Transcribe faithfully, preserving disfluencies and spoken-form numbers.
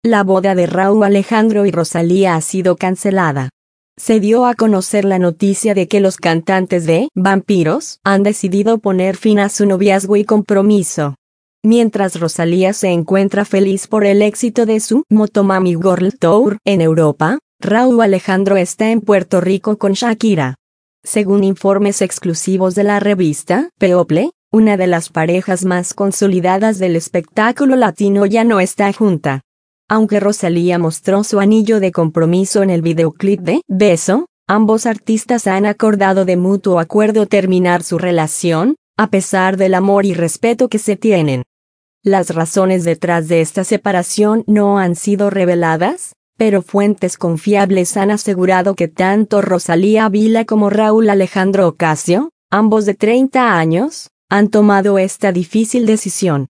La boda de Rauw Alejandro y Rosalía ha sido cancelada. Se dio a conocer la noticia de que los cantantes de Vampiros han decidido poner fin a su noviazgo y compromiso. Mientras Rosalía se encuentra feliz por el éxito de su Motomami World Tour en Europa, Rauw Alejandro está en Puerto Rico con Shakira. Según informes exclusivos de la revista People, una de las parejas más consolidadas del espectáculo latino ya no está junta. Aunque Rosalía mostró su anillo de compromiso en el videoclip de Beso, ambos artistas han acordado de mutuo acuerdo terminar su relación, a pesar del amor y respeto que se tienen. Las razones detrás de esta separación no han sido reveladas, pero fuentes confiables han asegurado que tanto Rosalía Vila como Rauw Alejandro Ocasio, ambos de treinta años, han tomado esta difícil decisión.